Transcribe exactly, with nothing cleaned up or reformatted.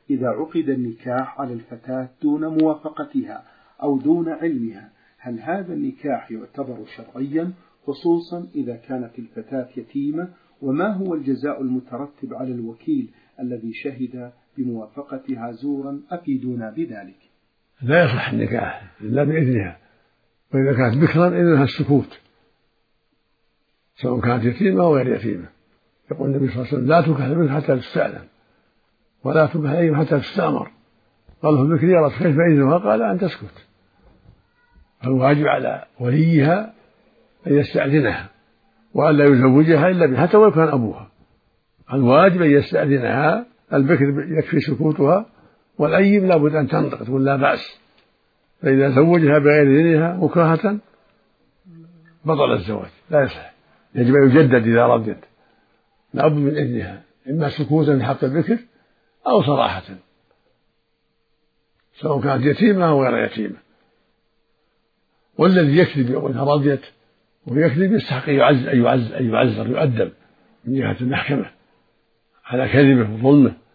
إذا عقد النكاح على الفتاة دون موافقتها أو دون علمها، هل هذا النكاح يعتبر شرعيا، خصوصا إذا كانت الفتاة يتيمة؟ وما هو الجزاء المترتب على الوكيل الذي شهد بموافقتها زورا؟ أفيدونا بذلك. لا يصح النكاح إلا بإذنها، وإذا كانت بكرا إذنها السكوت، سواء كانت يتيمة أو غير يتيمة. يقول النبي صلى الله عليه وسلم: لا تنكح البنت حتى تستأذن، ولا تنكح الأيم حتى تستأمر. قال له البكر: يا رسول كيف إذنها؟ قال: أن تسكت. فالواجب على وليها أن يستأذنها وأن لا يزوجها إلا بها حتى ولو كان أبوها. الواجب أن يستأذنها، البكر يكفي سكوتها، والأيم لا بد أن تنطق تقول لا بأس. فإذا زوجها بغير إذنها مكرهة بطل الزواج، لا يصح، يجب أن يجدد إذا رضيت، لا بد من إذنها، إما سكوتا من حق البكر أو صراحة، سواء كانت يتيمة أو غير يتيمة. والذي يكذب يقول إنها رضيت ويكذب يستحق أن يعز أن يعز أن يعزر يؤدب من جهة المحكمة على كذبه وظلمه.